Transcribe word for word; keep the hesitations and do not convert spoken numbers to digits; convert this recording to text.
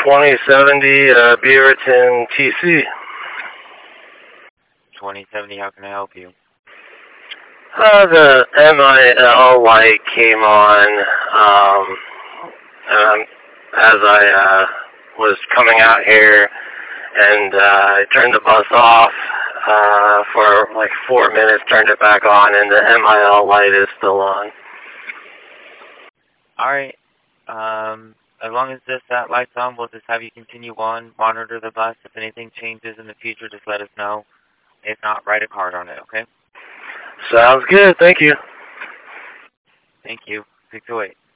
twenty seventy uh, Beaverton T C. twenty seventy, how can I help you? Uh, the M I L light came on um, um, as I uh, was coming out here, and uh, I turned the bus off uh, for like four minutes, turned it back on, and the M I L light is still on. Alright, um, as long as this that light's on, we'll just have you continue on, monitor the bus. If anything changes in the future, just let us know. If not, write a card on it, okay? Sounds good, thank you. Thank you. six oh eight.